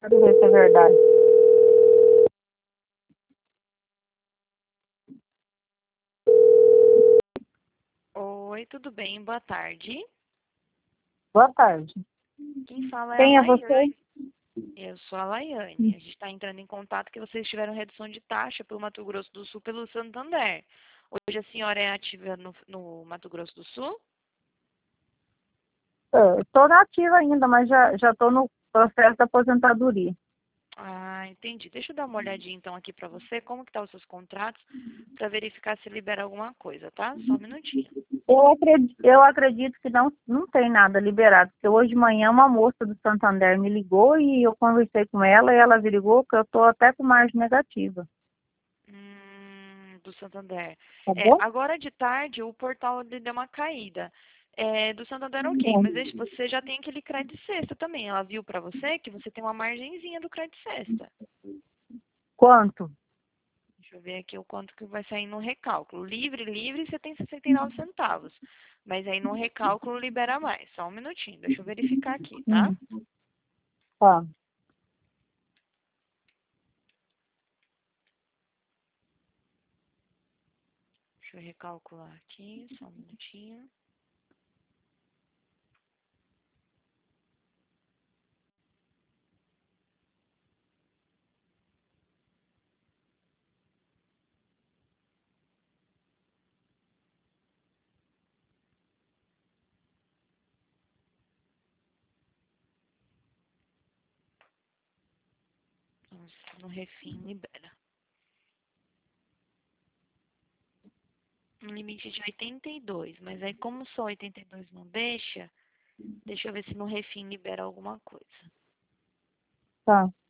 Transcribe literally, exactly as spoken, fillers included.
Quero ver se é verdade. Oi, tudo bem? Boa tarde. Boa tarde. Quem fala é a Quem é você? Laiane. Eu sou a Laiane. A gente está entrando em contato que vocês tiveram redução de taxa pelo Mato Grosso do Sul pelo Santander. Hoje a senhora é ativa no, no Mato Grosso do Sul? Estou nativa ainda, mas já já estou no processo da aposentadoria. Ah, entendi. Deixa eu dar uma olhadinha então aqui para você, como que tá os seus contratos, para verificar se libera alguma coisa, tá? Só um minutinho. Eu acredito, eu acredito que não, não tem nada liberado, porque hoje de manhã uma moça do Santander me ligou e eu conversei com ela e ela averigou que eu estou até com margem negativa. Hum, do Santander. Tá É, bom? agora de tarde o portal ele deu uma caída. É, do Santander ok, Bom, mas deixa- você já tem aquele crédito sexta também. Ela viu pra você que você tem uma margenzinha do crédito sexta. quanto? Deixa eu ver aqui o quanto que vai sair no recálculo. Livre, livre, você tem sessenta e nove centavos. Mas aí no recálculo libera mais. Só um minutinho, deixa eu verificar aqui, tá? Hum, tá. Deixa eu recalcular aqui, só um minutinho. Nossa, no refim libera. Um limite de oitenta e dois, mas aí como só oitenta e dois não deixa, deixa eu ver se no refim libera alguma coisa. Tá.